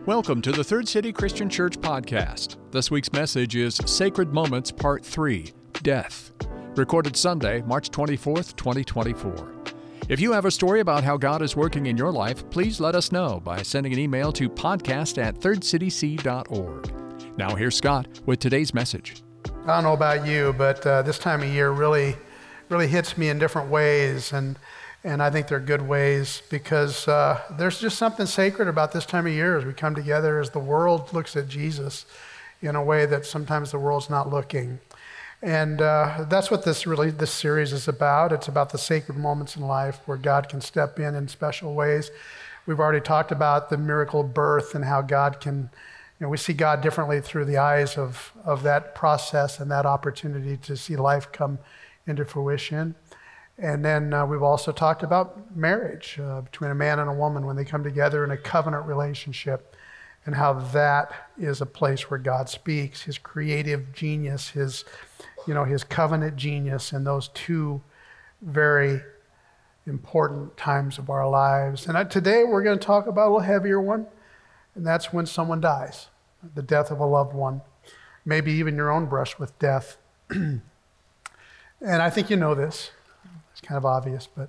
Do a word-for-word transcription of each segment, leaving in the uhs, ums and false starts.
Welcome to the Third City Christian Church podcast. This week's message is Sacred Moments Part three, Death. Recorded Sunday, March twenty-fourth, twenty twenty-four. If you have a story about how God is working in your life, please let us know by sending an email to podcast at third city c dot org. Now here's Scott with today's message. I don't know about you, but uh, this time of year really, really hits me in different ways, and and I think they're good ways because uh, there's just something sacred about this time of year as we come together as the world looks at Jesus in a way that sometimes the world's not looking. And uh, that's what this really, this series is about. It's about the sacred moments in life where God can step in in special ways. We've already talked about the miracle of birth and how God can, you know, we see God differently through the eyes of, of that process and that opportunity to see life come into fruition. And then uh, we've also talked about marriage uh, between a man and a woman when they come together in a covenant relationship, and how that is a place where God speaks, his creative genius, his, you know, his covenant genius in those two very important times of our lives. And today we're going to talk about a little heavier one, and that's when someone dies, the death of a loved one, maybe even your own brush with death. And I think you know this. It's kind of obvious, but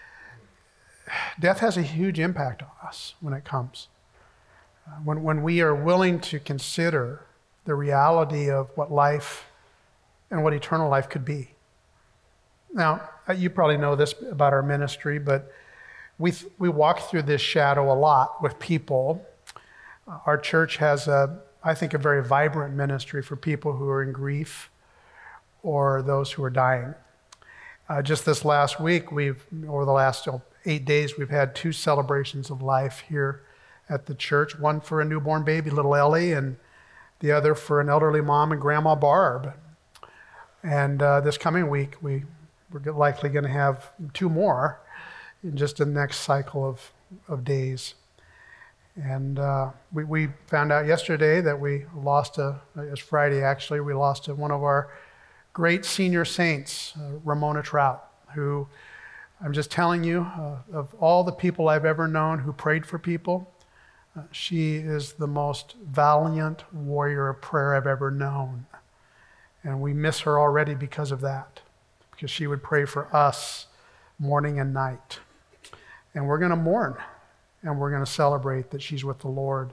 death has a huge impact on us when it comes. Uh, when, when we are willing to consider the reality of what life and what eternal life could be. Now, you probably know this about our ministry, but we we walk through this shadow a lot with people. Uh, our church has, a, I think, a very vibrant ministry for people who are in grief or those who are dying. Uh, just this last week, we've, over the last oh, eight days, we've had two celebrations of life here at the church. One for a newborn baby, little Ellie, and the other for an elderly mom and Grandma Barb. And uh, this coming week, we, we're likely going to have two more in just the next cycle of, of days. And uh, we, we found out yesterday that we lost a, it was Friday actually, we lost a, one of our great senior saints, uh, Ramona Trout, who I'm just telling you, uh, of all the people I've ever known who prayed for people, uh, she is the most valiant warrior of prayer I've ever known. And we miss her already because of that, because she would pray for us morning and night. And we're going to mourn, and we're going to celebrate that she's with the Lord.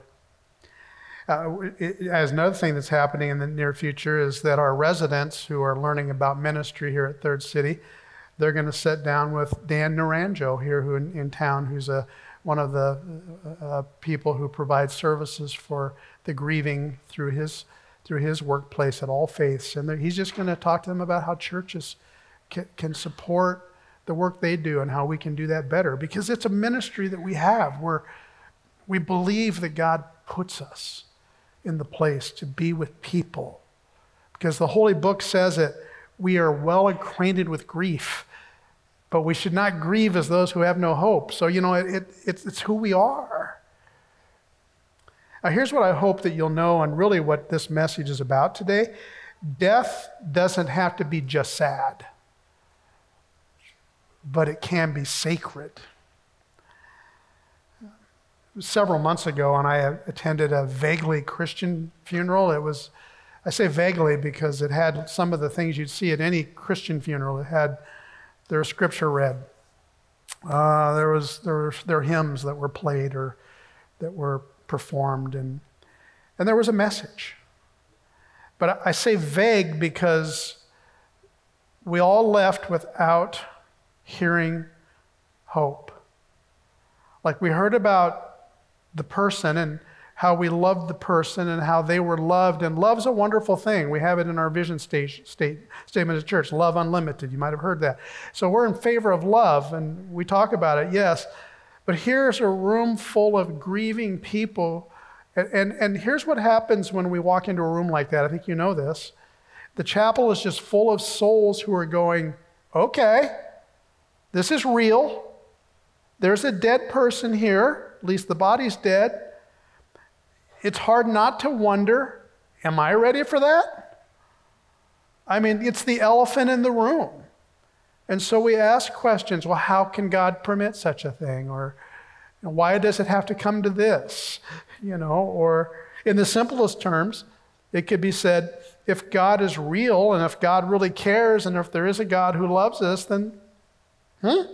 Uh, it, it, as another thing that's happening in the near future is that our residents who are learning about ministry here at Third City, they're going to sit down with Dan Naranjo here who in, in town, who's a, one of the uh, people who provides services for the grieving through his through his workplace at All Faiths. And he's just going to talk to them about how churches can, can support the work they do and how we can do that better. Because it's a ministry that we have where we believe that God puts us in the place to be with people. Because the Holy Book says that we are well acquainted with grief, but we should not grieve as those who have no hope. So, you know, it, it, it's, it's who we are. Now, here's what I hope that you'll know, and really what this message is about today. Death doesn't have to be just sad, but it can be sacred. Several months ago, and I attended a vaguely Christian funeral. It was, I say vaguely because it had some of the things you'd see at any Christian funeral. It had their scripture read. Uh, there was there were there were hymns that were played or that were performed, and and there was a message. But I say vague because we all left without hearing hope. Like we heard about the person and how we loved the person and how they were loved. And love's a wonderful thing. We have it in our vision state, state, statement of church, love unlimited. You might have heard that. So we're in favor of love, and we talk about it, yes. But here's a room full of grieving people. And, and, and here's what happens when we walk into a room like that. I think you know this. The chapel is just full of souls who are going, okay, this is real. There's a dead person here. At least the body's dead. It's hard not to wonder, am I ready for that? I mean, it's the elephant in the room. And so we ask questions, well, how can God permit such a thing? Or And why does it have to come to this? You know, or in the simplest terms, it could be said, if God is real and if God really cares and if there is a God who loves us, then, huh?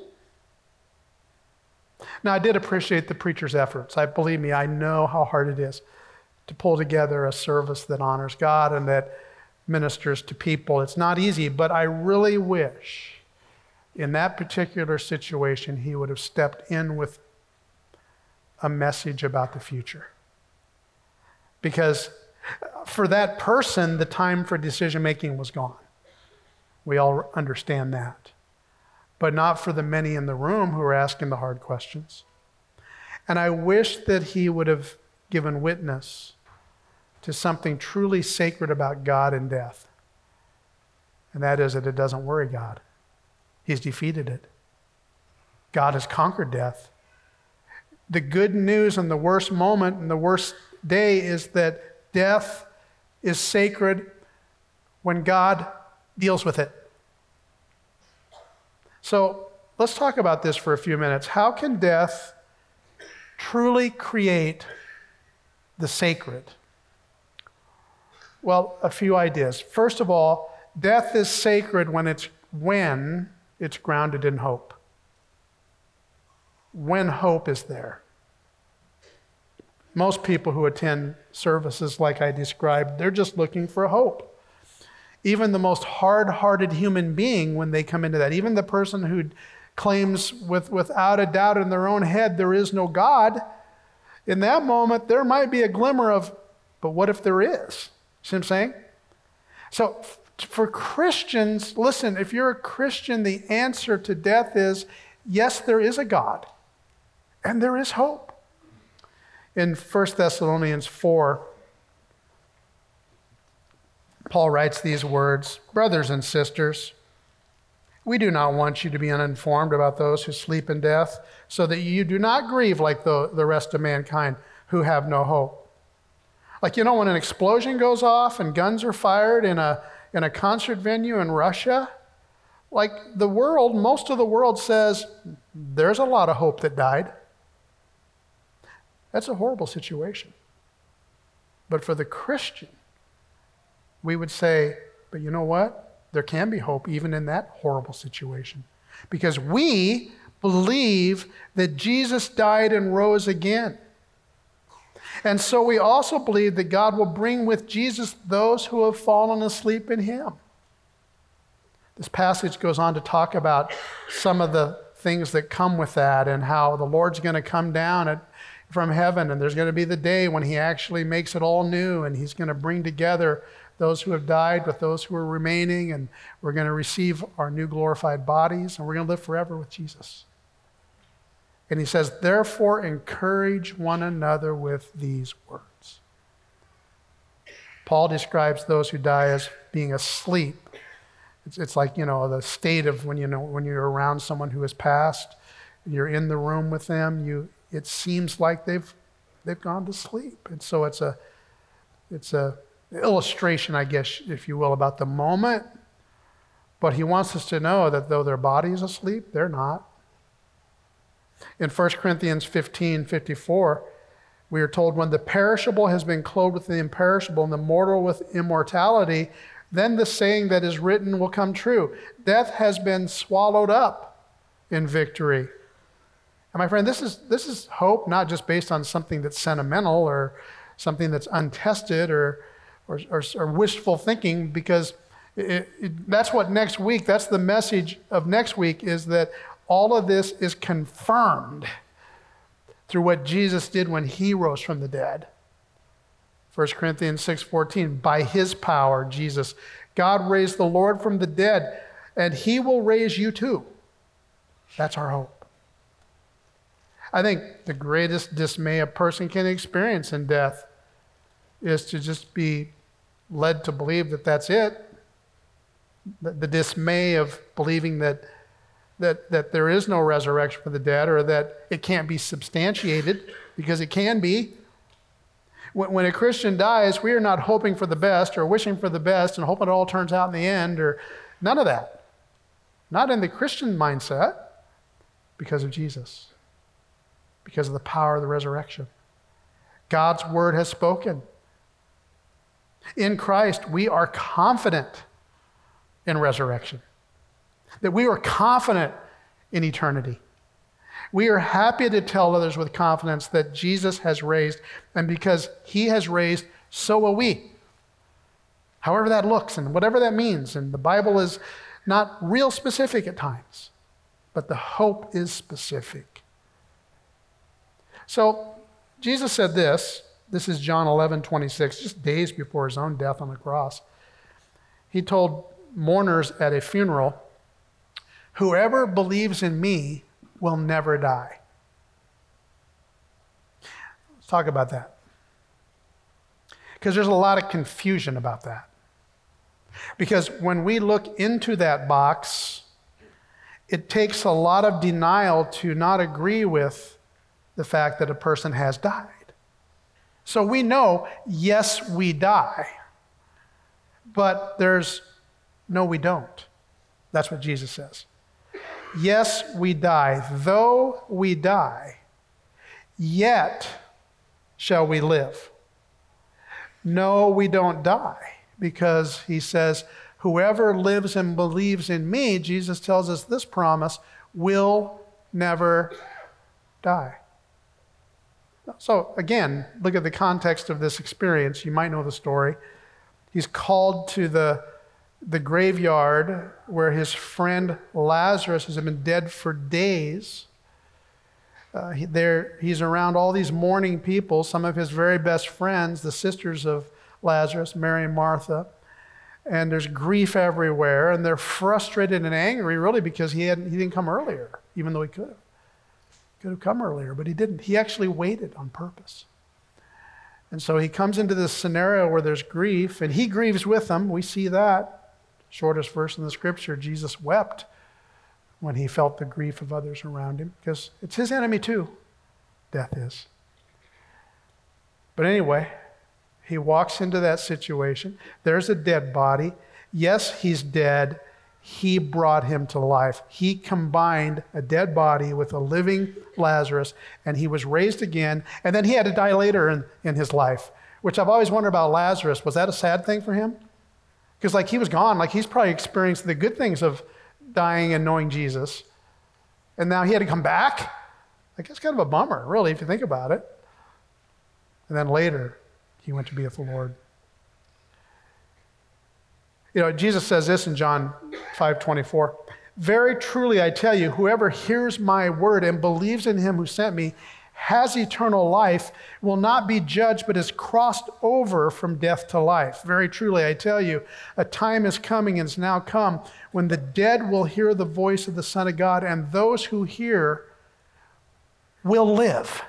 Now, I did appreciate the preacher's efforts. I believe me, I know how hard it is to pull together a service that honors God and that ministers to people. It's not easy, but I really wish in that particular situation he would have stepped in with a message about the future. Because for that person, the time for decision making was gone. We all understand that. But not for the many in the room who are asking the hard questions. And I wish that he would have given witness to something truly sacred about God and death. And that is that it doesn't worry God. He's defeated it. God has conquered death. The good news in the worst moment and the worst day is that death is sacred when God deals with it. So let's talk about this for a few minutes. How can death truly create the sacred? Well, a few ideas. First of all, death is sacred when it's when it's grounded in hope. When hope is there. Most people who attend services like I described, they're just looking for hope. Even the most hard-hearted human being, when they come into that, even the person who claims with, without a doubt in their own head there is no God, in that moment there might be a glimmer of, but what if there is? See what I'm saying? So f- for Christians, listen, if you're a Christian, the answer to death is, yes, there is a God, and there is hope. In First Thessalonians four, Paul writes these words, "Brothers and sisters, we do not want you to be uninformed about those who sleep in death, so that you do not grieve like the, the rest of mankind who have no hope." Like, you know, when an explosion goes off and guns are fired in a, in a concert venue in Russia, like the world, most of the world says, there's a lot of hope that died. That's a horrible situation. But for the Christian, we would say, but you know what? There can be hope even in that horrible situation. Because we believe that Jesus died and rose again. And so we also believe that God will bring with Jesus those who have fallen asleep in him. This passage goes on to talk about some of the things that come with that and how the Lord's going to come down at from heaven, and there's going to be the day when he actually makes it all new, and he's going to bring together those who have died with those who are remaining, and we're going to receive our new glorified bodies, and we're going to live forever with Jesus. And he says, therefore, encourage one another with these words. Paul describes those who die as being asleep. It's, it's like, you know, the state of when, you know, when you're around someone who has passed, you're in the room with them, you it seems like they've they've gone to sleep. And so it's a it's a illustration, I guess, if you will, about the moment. But he wants us to know that though their body is asleep, they're not. In First Corinthians fifteen fifty-four, we are told, when the perishable has been clothed with the imperishable and the mortal with immortality, then the saying that is written will come true. Death has been swallowed up in victory. And my friend, this is this is hope not just based on something that's sentimental or something that's untested or or, or, or wishful thinking, because it, it, that's what next week, that's the message of next week, is that all of this is confirmed through what Jesus did when he rose from the dead. First Corinthians six fourteen, by his power, Jesus, God raised the Lord from the dead, and he will raise you too. That's our hope. I think the greatest dismay a person can experience in death is to just be led to believe that that's it. The, the dismay of believing that, that, that there is no resurrection for the dead, or that it can't be substantiated, because it can be. When, when a Christian dies, we are not hoping for the best or wishing for the best and hoping it all turns out in the end, or none of that. Not in the Christian mindset, because of Jesus. because of the power of the resurrection. God's word has spoken. In Christ, we are confident in resurrection, that we are confident in eternity. We are happy to tell others with confidence that Jesus has raised, and because he has raised, so will we. However that looks and whatever that means, and the Bible is not real specific at times, but the hope is specific. So Jesus said this, this is John eleven twenty-six, just days before his own death on the cross. He told mourners at a funeral, "Whoever believes in me will never die." Let's talk about that, because there's a lot of confusion about that. Because when we look into that box, it takes a lot of denial to not agree with the fact that a person has died. So we know, yes, we die, but there's no, we don't. That's what Jesus says. Yes, we die. Though we die, yet shall we live. No, we don't die, because he says, whoever lives and believes in me, Jesus tells us this promise, will never die. So again, look at the context of this experience. You might know the story. He's called to the, the graveyard where his friend Lazarus has been dead for days. Uh, he, there, he's around all these mourning people, some of his very best friends, the sisters of Lazarus, Mary and Martha. And there's grief everywhere, and they're frustrated and angry, really, because he hadn't, he didn't come earlier, even though he could have. Could have come earlier, but he didn't. He actually waited on purpose. And so he comes into this scenario where there's grief, and he grieves with them. We see that. Shortest verse in the scripture, Jesus wept when he felt the grief of others around him, because it's his enemy too, death is. But anyway, he walks into that situation. There's a dead body. Yes, he's dead. He brought him to life. He combined a dead body with a living Lazarus, and he was raised again. And then he had to die later in, in his life, which I've always wondered about Lazarus. Was that a sad thing for him? Because like he was gone, like he's probably experienced the good things of dying and knowing Jesus. And now he had to come back? Like it's kind of a bummer, really, if you think about it. And then later, he went to be with the Lord. You know, Jesus says this in John five twenty-four. Very truly I tell you, whoever hears my word and believes in him who sent me has eternal life, will not be judged, but is crossed over from death to life. Very truly I tell you, a time is coming and is now come when the dead will hear the voice of the Son of God, and those who hear will live.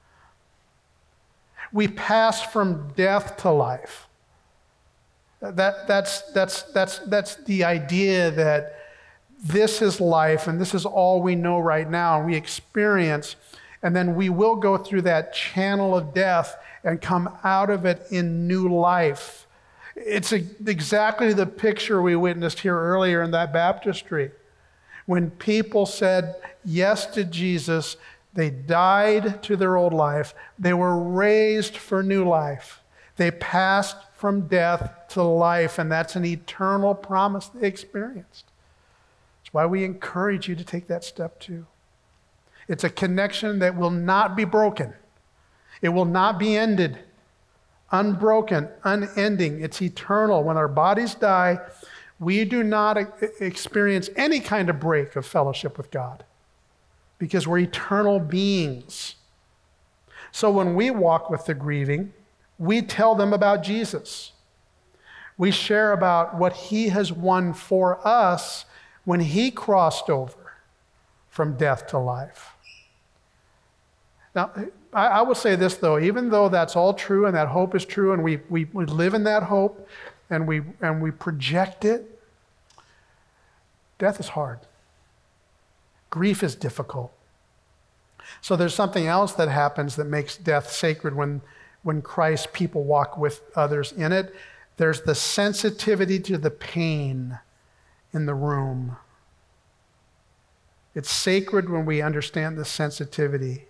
We pass from death to life. That, that's, that's, that's, that's the idea that this is life and this is all we know right now and we experience, and then we will go through that channel of death and come out of it in new life. It's a, exactly the picture we witnessed here earlier in that baptistry. When people said yes to Jesus, they died to their old life. They were raised for new life. They passed from death to life, and that's an eternal promise they experienced. That's why we encourage you to take that step too. It's a connection that will not be broken. It will not be ended. Unbroken, unending. It's eternal. When our bodies die, we do not experience any kind of break of fellowship with God, because we're eternal beings. So when we walk with the grieving, we tell them about Jesus. We share about what he has won for us when he crossed over from death to life. Now, I, I will say this though, even though that's all true and that hope is true and we, we, we live in that hope and we, and we project it, death is hard. Grief is difficult. So there's something else that happens that makes death sacred when When Christ's people walk with others in it. There's the sensitivity to the pain in the room. It's sacred when we understand the sensitivity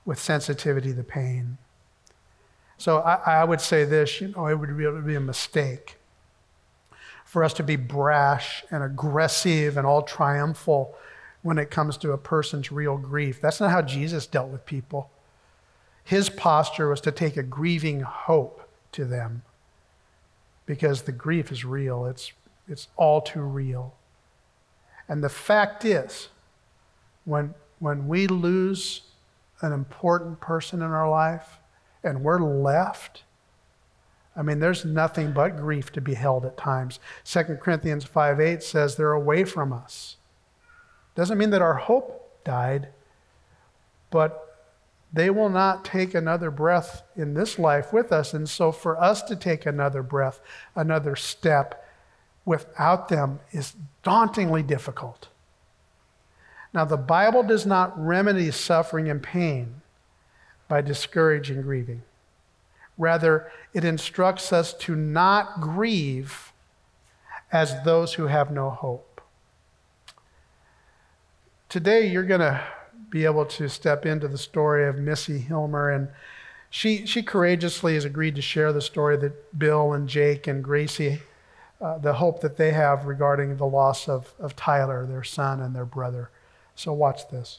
with sensitivity to pain. So I, I would say this, you know, it would be, it would be a mistake for us to be brash and aggressive and all triumphal when it comes to a person's real grief. That's not how Jesus dealt with people. His posture was to take a grieving hope to them because the grief is real. It's, it's all too real. And the fact is, when, when we lose an important person in our life and we're left, I mean, there's nothing but grief to be held at times. Second Corinthians five eight says they're away from us. Doesn't mean that our hope died, but they will not take another breath in this life with us. And so for us to take another breath, another step without them is dauntingly difficult. Now, the Bible does not remedy suffering and pain by discouraging grieving. Rather, it instructs us to not grieve as those who have no hope. Today, you're going to be able to step into the story of Missy Hilmer, and she she courageously has agreed to share the story that Bill and Jake and Gracie, uh, the hope that they have regarding the loss of, of Tyler, their son and their brother. So watch this.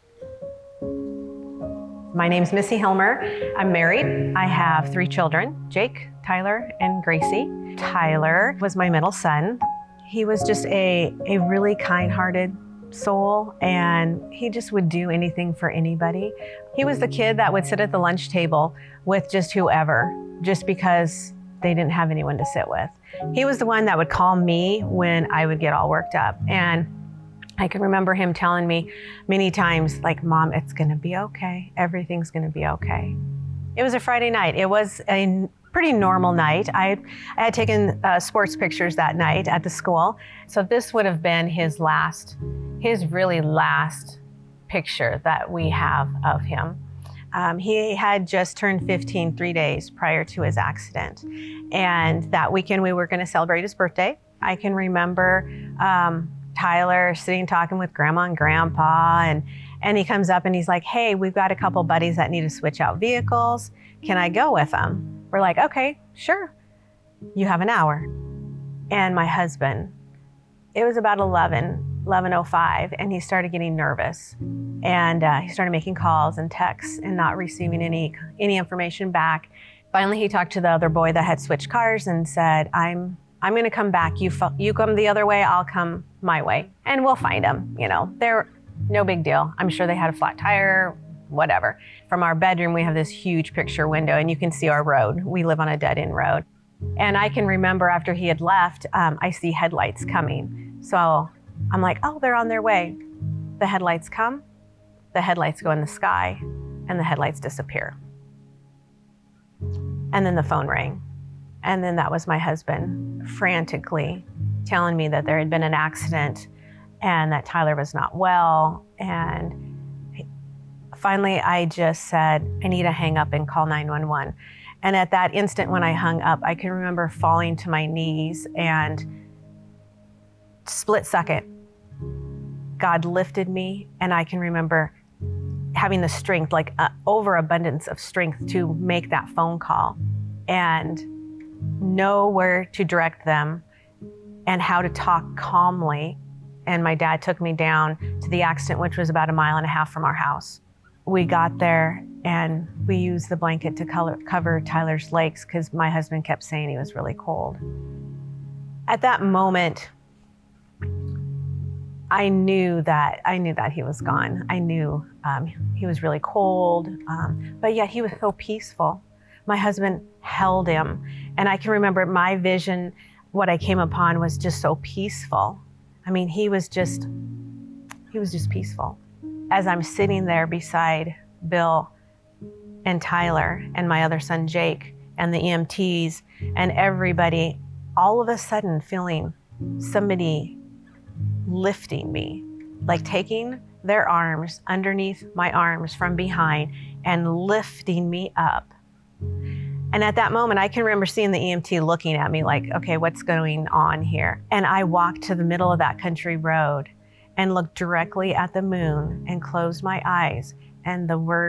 My name's Missy Hilmer. I'm married. I have three children, Jake, Tyler, and Gracie. Tyler was my middle son. He was just a, a really kind-hearted soul, and he just would do anything for anybody. He was the kid that would sit at the lunch table with just whoever, just because they didn't have anyone to sit with. He was the one that would call me when I would get all worked up. And I can remember him telling me many times, like, Mom, it's gonna be okay. Everything's gonna be okay. It was a Friday night. It was a pretty normal night. I, I had taken uh, sports pictures that night at the school. So this would have been his last, his really last picture that we have of him. Um, he had just turned fifteen three days prior to his accident. And that weekend we were gonna celebrate his birthday. I can remember um, Tyler sitting talking with Grandma and Grandpa, and, and he comes up and he's like, hey, we've got a couple buddies that need to switch out vehicles. Can I go with them? We're like, okay, sure. You have an hour. And my husband, it was about eleven, eleven oh five, and he started getting nervous. And uh, he started making calls and texts and not receiving any, any information back. Finally, he talked to the other boy that had switched cars and said, I'm I'm gonna come back. You fo- you come the other way, I'll come my way. And we'll find them, you know. They're no big deal. I'm sure they had a flat tire, whatever. From our bedroom, we have this huge picture window and you can see our road. We live on a dead end road. And I can remember after he had left, um, I see headlights coming. So I'm like, oh, they're on their way. The headlights come, the headlights go in the sky, and the headlights disappear. And then the phone rang. And then that was my husband frantically telling me that there had been an accident and that Tyler was not well. And finally, I just said, I need to hang up and call nine one one. And at that instant when I hung up, I can remember falling to my knees, and split second, God lifted me, and I can remember having the strength, like uh, overabundance of strength to make that phone call and know where to direct them and how to talk calmly. And my dad took me down to the accident, which was about a mile and a half from our house. We got there and we used the blanket to color, cover Tyler's legs because my husband kept saying he was really cold. At that moment, I knew that I knew that he was gone. I knew um, he was really cold, um, but yet he was so peaceful. My husband held him, and I can remember my vision, what I came upon was just so peaceful. I mean, he was just, he was just peaceful. As I'm sitting there beside Bill and Tyler and my other son, Jake, and the E M Ts and everybody, all of a sudden feeling somebody lifting me, like taking their arms underneath my arms from behind and lifting me up. And at that moment, I can remember seeing the E M T looking at me like, okay, what's going on here? And I walked to the middle of that country road and looked directly at the moon and closed my eyes. And the words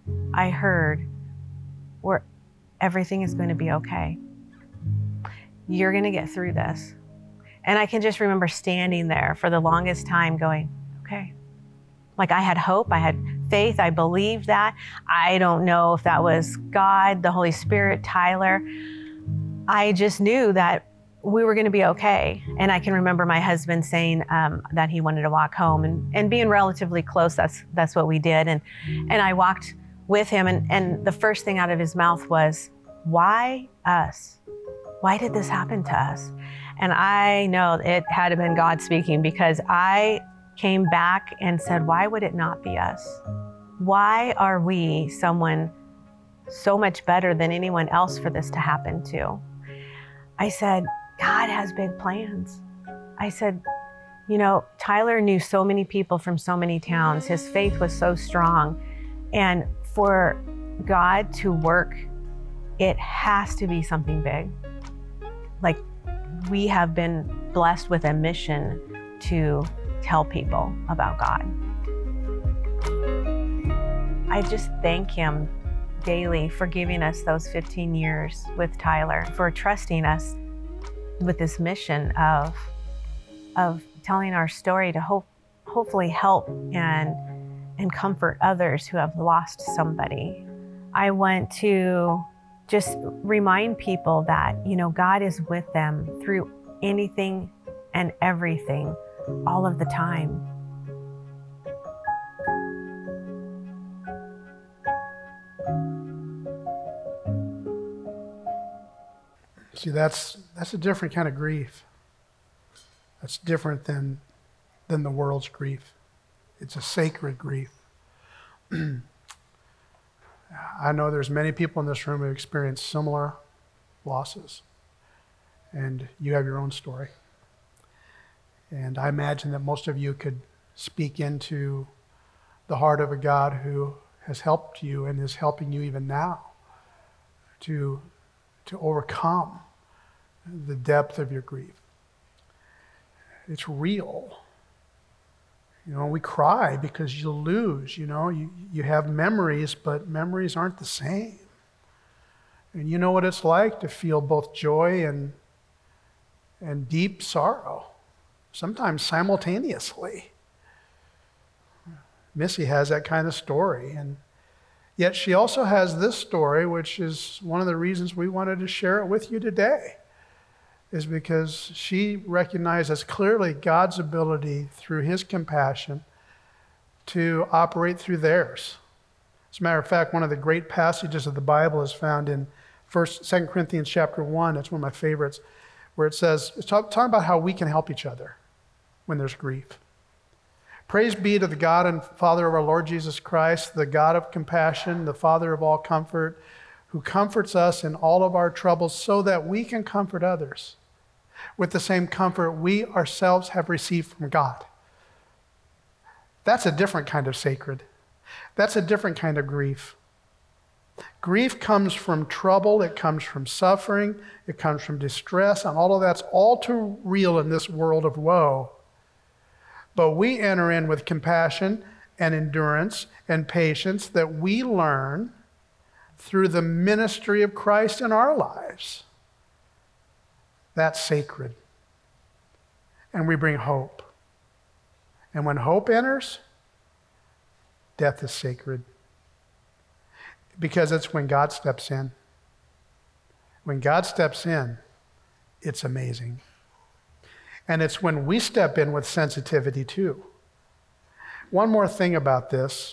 I heard, where everything is going to be okay. You're going to get through this. And I can just remember standing there for the longest time going, okay. Like I had hope, I had faith, I believed that. I don't know if that was God, the Holy Spirit, Tyler. I just knew that we were going to be okay. And I can remember my husband saying um, that he wanted to walk home, and, and being relatively close, that's that's what we did. And and I walked with him, and, and the first thing out of his mouth was, why us? Why did this happen to us? And I know it had been God speaking, because I came back and said, why would it not be us? Why are we someone so much better than anyone else for this to happen to? I said, God has big plans. I said, you know, Tyler knew so many people from so many towns. His faith was so strong. And for God to work, it has to be something big. Like, we have been blessed with a mission to tell people about God. I just thank him daily for giving us those fifteen years with Tyler, for trusting us with this mission of, of telling our story to hope, hopefully help and, and comfort others who have lost somebody. I want to just remind people that, you know, God is with them through anything and everything, all of the time. See, that's that's a different kind of grief. That's different than than the world's grief. It's a sacred grief. I know there's many people in this room who experience similar losses, and you have your own story. And I imagine that most of you could speak into the heart of a God who has helped you and is helping you even now to, to overcome the depth of your grief. It's real. You know, we cry because you lose, you know, you, you have memories, but memories aren't the same. And you know what it's like to feel both joy and, and deep sorrow, sometimes simultaneously. Missy has that kind of story, and yet she also has this story, which is one of the reasons we wanted to share it with you today, is because she recognizes clearly God's ability through his compassion to operate through theirs. As a matter of fact, one of the great passages of the Bible is found in First, Second Corinthians chapter one. It's one of my favorites, where it says, it's talk, talking about how we can help each other when there's grief. Praise be to the God and Father of our Lord Jesus Christ, the God of compassion, the Father of all comfort, who comforts us in all of our troubles so that we can comfort others with the same comfort we ourselves have received from God. That's a different kind of sacred. That's a different kind of grief. Grief comes from trouble, it comes from suffering, it comes from distress, and all of that's all too real in this world of woe. But we enter in with compassion and endurance and patience that we learn through the ministry of Christ in our lives. That's sacred. And we bring hope. And when hope enters, death is sacred. Because it's when God steps in. When God steps in, it's amazing. And it's when we step in with sensitivity too. One more thing about this.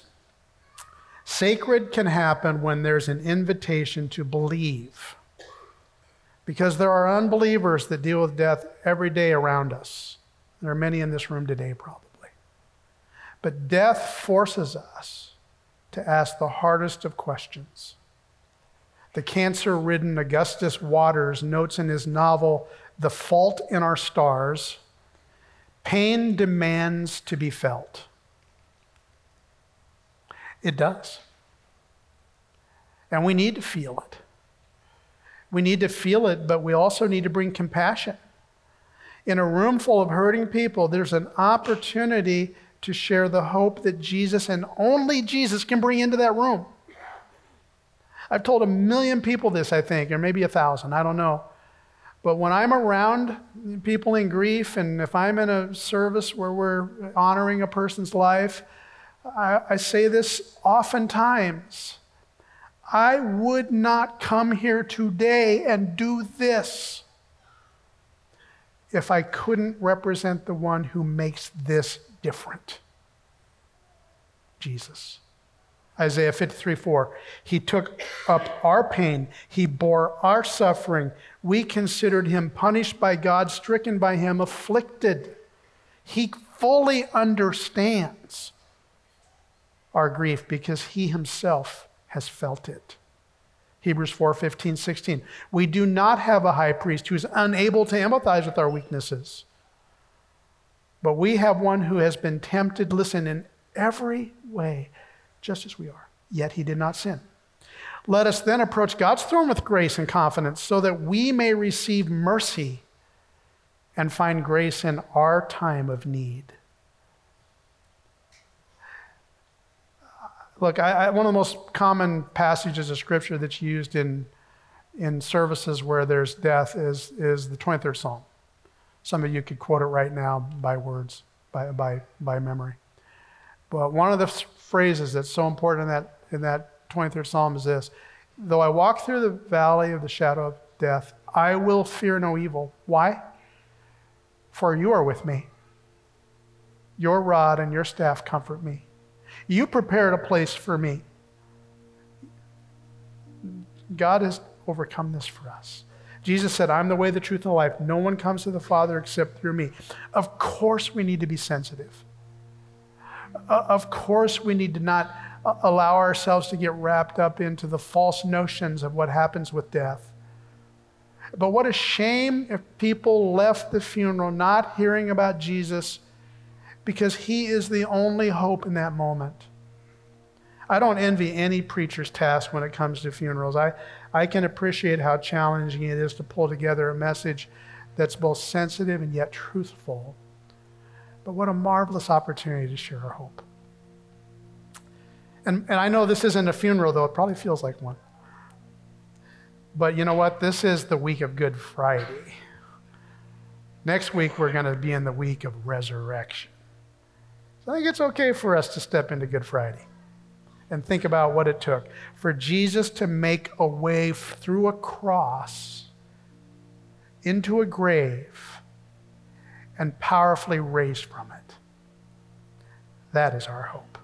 Sacred can happen when there's an invitation to believe. Because there are unbelievers that deal with death every day around us. There are many in this room today, probably. But death forces us to ask the hardest of questions. The cancer-ridden Augustus Waters notes in his novel, The Fault in Our Stars, pain demands to be felt. It does. And we need to feel it. We need to feel it, but we also need to bring compassion. In a room full of hurting people, there's an opportunity to share the hope that Jesus and only Jesus can bring into that room. I've told a million people this, I think, or maybe a thousand, I don't know. But when I'm around people in grief, and if I'm in a service where we're honoring a person's life, I, I say this oftentimes. I would not come here today and do this if I couldn't represent the one who makes this different. Jesus. Isaiah fifty-three four. He took up our pain. He bore our suffering. We considered him punished by God, stricken by him, afflicted. He fully understands our grief because he himself has felt it. Hebrews four fifteen, sixteen. We do not have a high priest who is unable to empathize with our weaknesses, but we have one who has been tempted, listen, in every way, just as we are, yet he did not sin. Let us then approach God's throne with grace and confidence so that we may receive mercy and find grace in our time of need. Look, I, I, one of the most common passages of Scripture that's used in, in services where there's death is, is the twenty-third Psalm. Some of you could quote it right now by words, by, by, by memory. But one of the phrases that's so important in that, in that twenty-third Psalm is this: though I walk through the valley of the shadow of death, I will fear no evil. Why? For you are with me. Your rod and your staff comfort me. You prepared a place for me. God has overcome this for us. Jesus said, I'm the way, the truth, and the life. No one comes to the Father except through me. Of course we need to be sensitive. Of course we need to not allow ourselves to get wrapped up into the false notions of what happens with death. But what a shame if people left the funeral not hearing about Jesus, because he is the only hope in that moment. I don't envy any preacher's task when it comes to funerals. I, I can appreciate how challenging it is to pull together a message that's both sensitive and yet truthful. But what a marvelous opportunity to share our hope. And, and I know this isn't a funeral, though. It probably feels like one. But you know what? This is the week of Good Friday. Next week, we're going to be in the week of resurrection. So I think it's okay for us to step into Good Friday and think about what it took for Jesus to make a way through a cross into a grave and powerfully raised from it. That is our hope.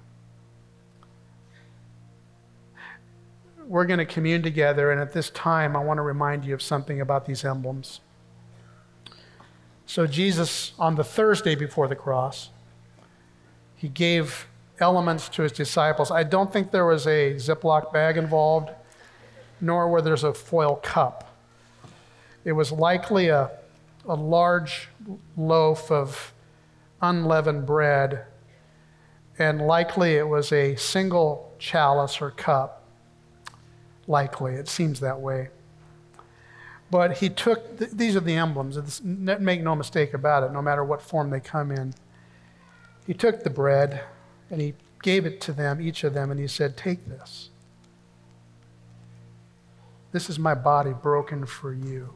We're going to commune together, and at this time, I want to remind you of something about these emblems. So Jesus, on the Thursday before the cross, he gave elements to his disciples. I don't think there was a Ziploc bag involved, nor were there a foil cup. It was likely a, a large loaf of unleavened bread, and likely it was a single chalice or cup. Likely, it seems that way. But he took, th- these are the emblems, it's, make no mistake about it, no matter what form they come in. He took the bread and he gave it to them, each of them, and he said, take this. This is my body broken for you.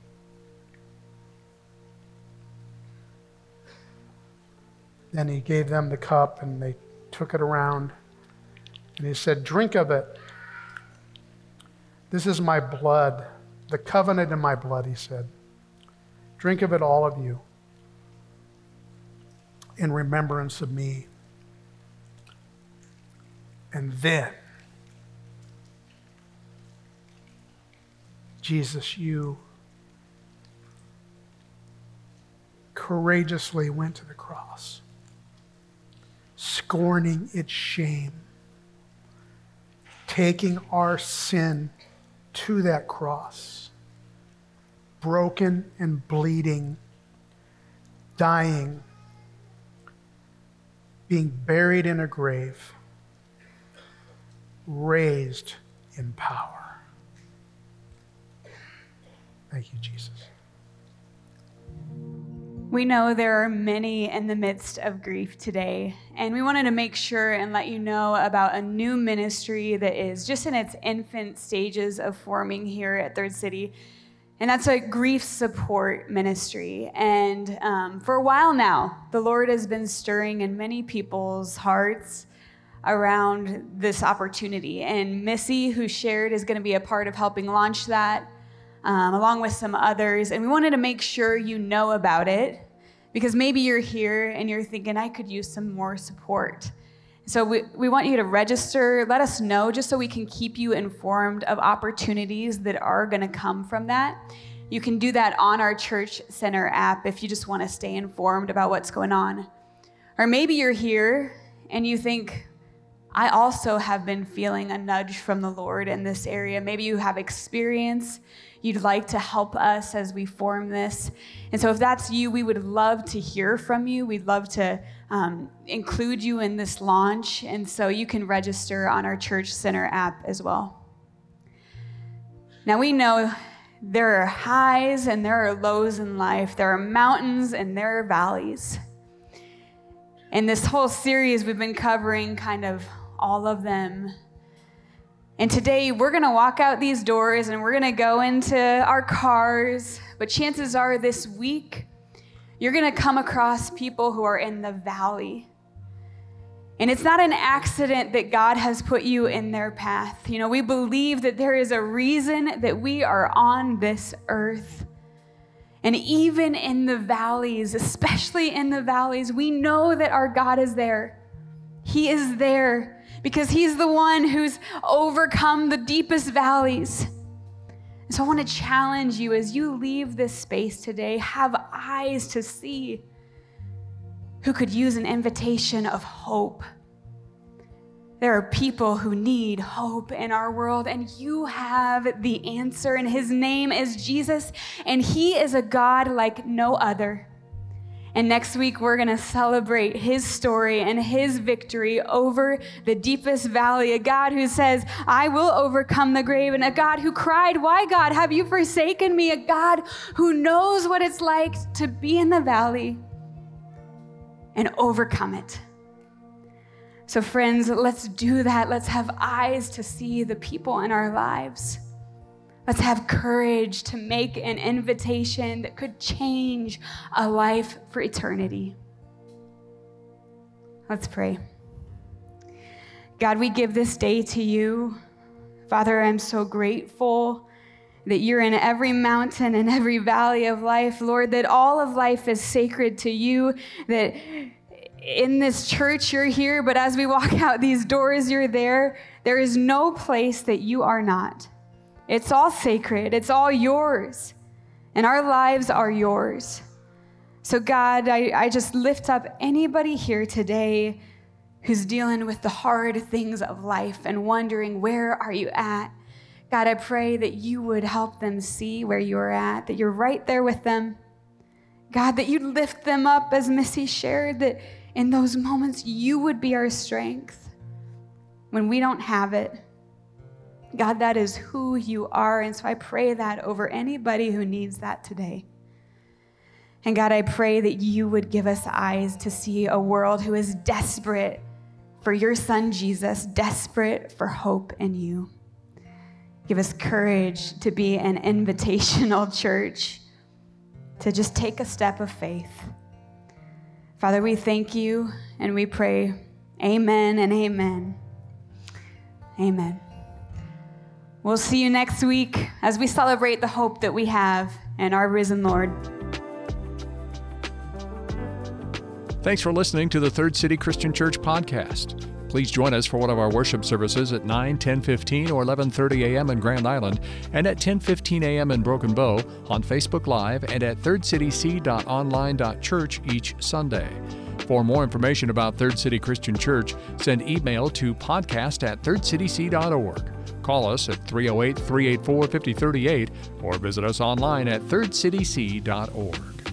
Then he gave them the cup and they took it around and he said, drink of it. This is my blood, the covenant in my blood, he said. Drink of it, all of you, in remembrance of me. And then, Jesus, you courageously went to the cross, scorning its shame, taking our sin to that cross, broken and bleeding, dying, being buried in a grave, raised in power. Thank you, Jesus. We know there are many in the midst of grief today, And we wanted to make sure and let you know about a new ministry that is just in its infant stages of forming here at Third City. And that's a grief support ministry. And um, for a while now, the Lord has been stirring in many people's hearts around this opportunity. And Missy, who shared, is going to be a part of helping launch that, um, along with some others. And we wanted to make sure you know about it, because maybe you're here and you're thinking, I could use some more support. So we, we want you to register, let us know, just so we can keep you informed of opportunities that are going to come from that. You can do that on our Church Center app if you just want to stay informed about what's going on. Or maybe you're here and you think, I also have been feeling a nudge from the Lord in this area. Maybe you have experience. You'd like to help us as we form this. And so if that's you, we would love to hear from you. We'd love to um, include you in this launch. And so you can register on our Church Center app as well. Now we know there are highs and there are lows in life. There are mountains and there are valleys. In this whole series, we've been covering kind of all of them. And today we're going to walk out these doors and we're going to go into our cars. But chances are this week, you're going to come across people who are in the valley. And it's not an accident that God has put you in their path. You know, we believe that there is a reason that we are on this earth. And even in the valleys, especially in the valleys, we know that our God is there. He is there because he's the one who's overcome the deepest valleys. So I want to challenge you as you leave this space today, have eyes to see who could use an invitation of hope. There are people who need hope in our world, and you have the answer, and his name is Jesus, and he is a God like no other. And next week, we're going to celebrate his story and his victory over the deepest valley, a God who says, I will overcome the grave, and a God who cried, why, God, have you forsaken me? A God who knows what it's like to be in the valley and overcome it. So friends, let's do that. Let's have eyes to see the people in our lives. Let's have courage to make an invitation that could change a life for eternity. Let's pray. God, we give this day to you. Father, I'm so grateful that you're in every mountain and every valley of life, Lord, that all of life is sacred to you, that in this church you're here, but as we walk out these doors, you're there. There is no place that you are not. It's all sacred. It's all yours. And our lives are yours. So God, I, I just lift up anybody here today who's dealing with the hard things of life and wondering, where are you at? God, I pray that you would help them see where you're at, that you're right there with them. God, that you'd lift them up, as Missy shared, that in those moments you would be our strength when we don't have it. God, that is who you are. And so I pray that over anybody who needs that today. And God, I pray that you would give us eyes to see a world who is desperate for your son, Jesus, desperate for hope in you. Give us courage to be an invitational church, to just take a step of faith. Father, we thank you and we pray, amen and amen. Amen. We'll see you next week as we celebrate the hope that we have in our risen Lord. Thanks for listening to the Third City Christian Church podcast. Please join us for one of our worship services at nine, ten fifteen, or eleven thirty a.m. in Grand Island and at ten fifteen a.m. in Broken Bow on Facebook Live and at third city c dot online dot church each Sunday. For more information about Third City Christian Church, send email to podcast at third city c dot org. Call us at three oh eight, three eight four, five oh three eight or visit us online at third city c dot org.